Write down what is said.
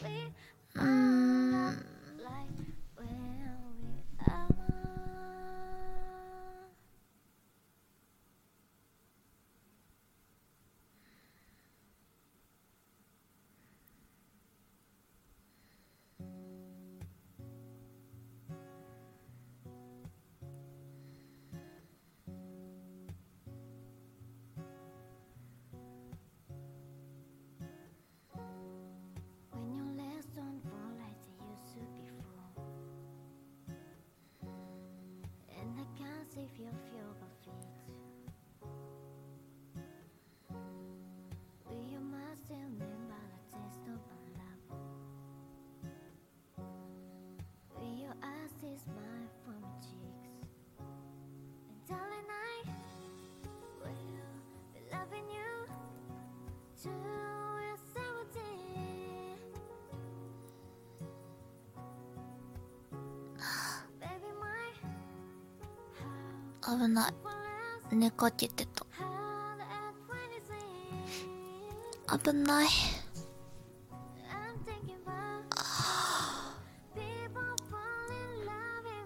うーん。危ない。寝かけてた。危ない。